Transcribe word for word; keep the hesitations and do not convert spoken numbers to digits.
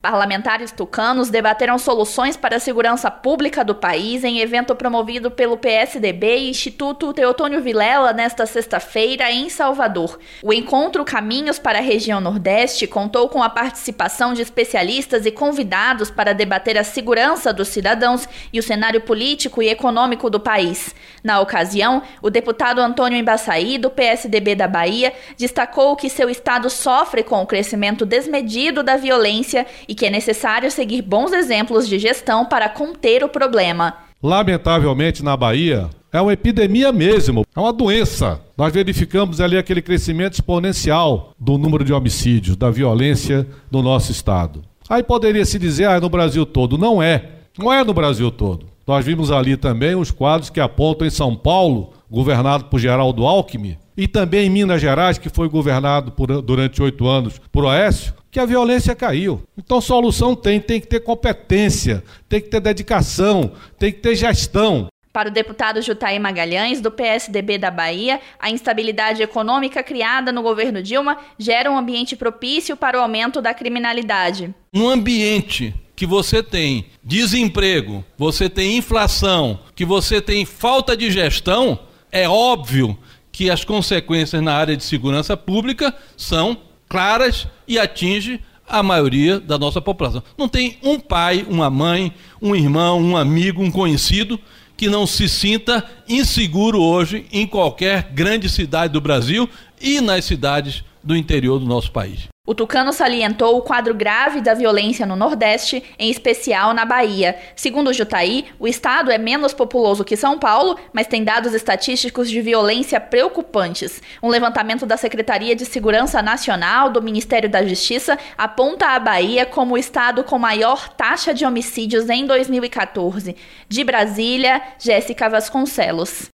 Parlamentares tucanos debateram soluções para a segurança pública do país em evento promovido pelo P S D B e Instituto Teotônio Vilela nesta sexta-feira em Salvador. O encontro Caminhos para a Região Nordeste contou com a participação de especialistas e convidados para debater a segurança dos cidadãos e o cenário político e econômico do país. Na ocasião, o deputado Antônio Embaçaí, do P S D B da Bahia, destacou que seu estado sofre com o crescimento desmedido da violência e que é necessário seguir bons exemplos de gestão para conter o problema. Lamentavelmente, na Bahia, é uma epidemia mesmo, é uma doença. Nós verificamos ali aquele crescimento exponencial do número de homicídios, da violência no nosso estado. Aí poderia se dizer, ah, é no Brasil todo. Não é, não é no Brasil todo. Nós vimos ali também os quadros que apontam em São Paulo, governado por Geraldo Alckmin, e também em Minas Gerais, que foi governado por, durante oito anos por Aécio, que a violência caiu. Então solução tem, tem que ter competência, tem que ter dedicação, tem que ter gestão. Para o deputado Jutaí Magalhães, do P S D B da Bahia, a instabilidade econômica criada no governo Dilma gera um ambiente propício para o aumento da criminalidade. Um ambiente que você tem desemprego, você tem inflação, que você tem falta de gestão, é óbvio que as consequências na área de segurança pública são claras e atingem a maioria da nossa população. Não tem um pai, uma mãe, um irmão, um amigo, um conhecido que não se sinta inseguro hoje em qualquer grande cidade do Brasil e nas cidades do interior do nosso país. O tucano salientou o quadro grave da violência no Nordeste, em especial na Bahia. Segundo o Jutaí, o estado é menos populoso que São Paulo, mas tem dados estatísticos de violência preocupantes. Um levantamento da Secretaria de Segurança Nacional do Ministério da Justiça aponta a Bahia como o estado com maior taxa de homicídios em dois mil e quatorze. De Brasília, Jéssica Vasconcelos.